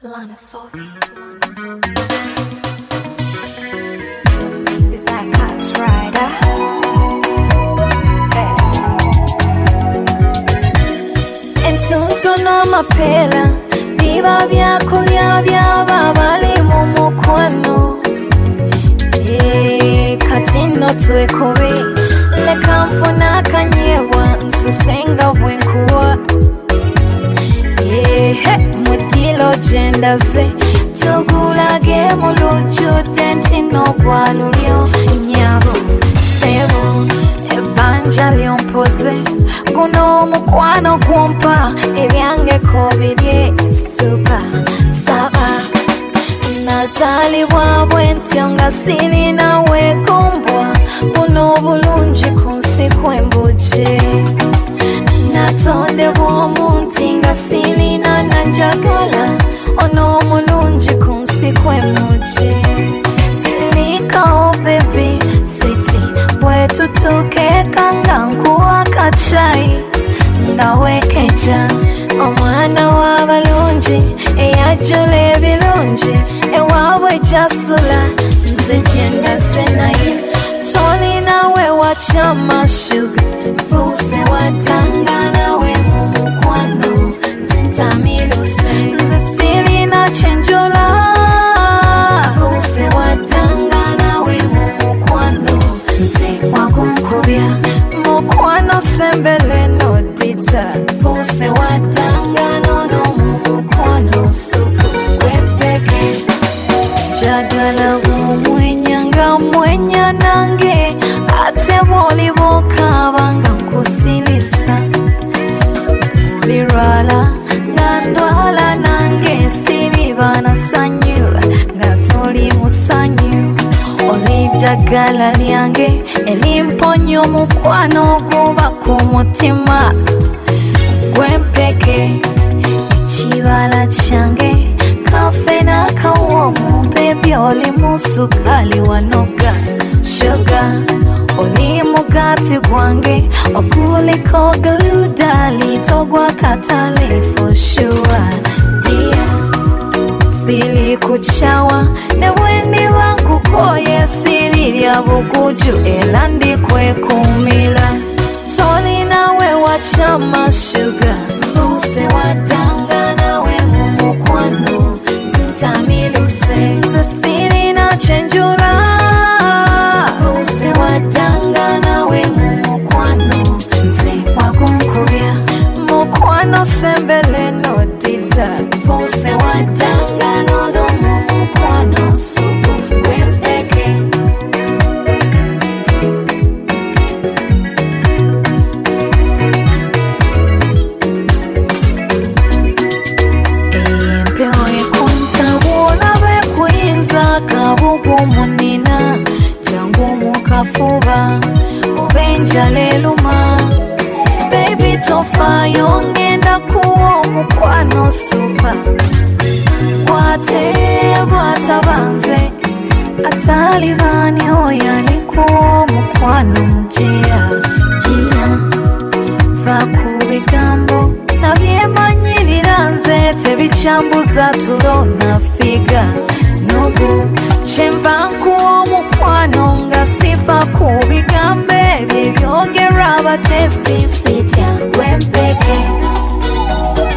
Lana Sophie. This I Cats Rider. Entuntu na mapela biba byakulya byaba bali mu mukwano. Kati no twekobe leka nfuna akanyewa nsusenga bwenkuwa. Mutilo jendaze tugulage mu lujjudde nti n'ogwalulyo nyabo sebo ebbanja lyompoze guno omukwano gwompa ebyangeko birye supa saba nazaalibwa bwentyo nga sirina weegombwa buno obulungi ku nsi kwembujje natondebwa omuntu nga sirina nanjagala ono omulungi ku nsi kwemujje silikawo bebi switi bwetutuukeeka nga nkuwa akacayi nga weekeja omwana w'abalungi eyajjula ebirungi ewaabwe jasula nze gyendase naye tolinawe wakyama shuga fuuse watanga we mu mukwano zintamiluse nze sirina kyenjula fuuse watanga we mu mukwano nze wagunkubya mukwano sembele nodita fuuse watanga nono mu mukwano suku wempeke jagala bumwenya nga mwenya nange ate bw'olibokaaba nga nkusilisa bulirwala nga ndwala nange siriba na sanyu nga toli musanyu oliddagala lyange elimponya omukwano guba ku mutima gwempeke ekibala kyange kafe n'akawoomu bebi oli musukali wanoga sugar oli mugati gwange okuliko gludali togwa katale for sure dear sili kuchawa ne wendi wangu koye sili lya buguju era ndi kwekumira tolinawe wachama sugar fuuse watanga nawe mu mukwano zintamiluse nze sirina kyenjula fuuse watanga nawe mu mukwano nze wagunkubya mukwano sembele nodita fuuse watanga nono mu mukwano suku gwempeke empewo ekuntabula bekuyinza kabugu munina jangu mukafuba obenjala eluma baby tofayo ngenda kuwa omukwano supa kwate bwatabanze atalibani oyo alikuwa omukwano mujiya jiya va ku bigambo nabyemanyirira nze tebikyambuza tulo nafiga nogo kyenva nkuwa omukwano nga sifa ku bigambo ebyo ebyogerwa abatesi sitya gwempeke